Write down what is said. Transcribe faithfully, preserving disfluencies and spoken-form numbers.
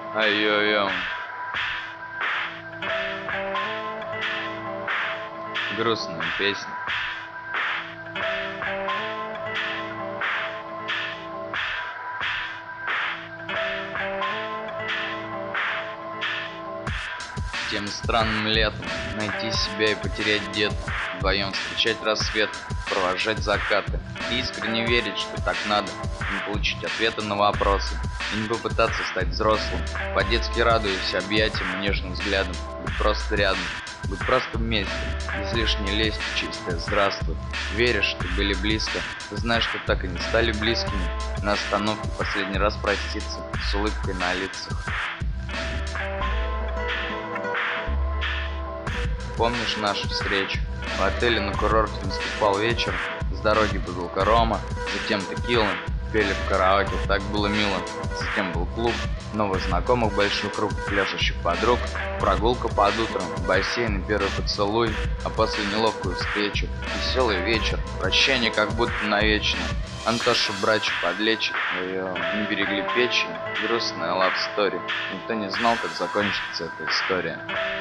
Ай-ой-ой. Грустная песня. Тем странным летом найти себя и потерять где-то, вдвоем встречать рассвет, провожать закаты и искренне верить, что так надо, не получить ответа на вопросы и не попытаться стать взрослым, по-детски радуясь объятиям и нежным взглядом, быть просто рядом, быть просто вместе, без лишней лести, чистое здравствуй. Веришь, что были близко, ты знаешь, что так и не стали близкими, на остановке последний раз проститься с улыбкой на лицах. Помнишь нашу встречу? В отеле на курорте наступал вечер, с дороги бутылка рома, затем текила, пели в караоке, так было мило. Затем был клуб, новых знакомых большой круг, пляшущих подруг, прогулка под утром, бассейн и первый поцелуй, а после неловкую встречу, веселый вечер, прощание как будто навечно. Антошу брачу подлечит, ее не берегли печень, грустная лав стори. Никто не знал, как закончится эта история.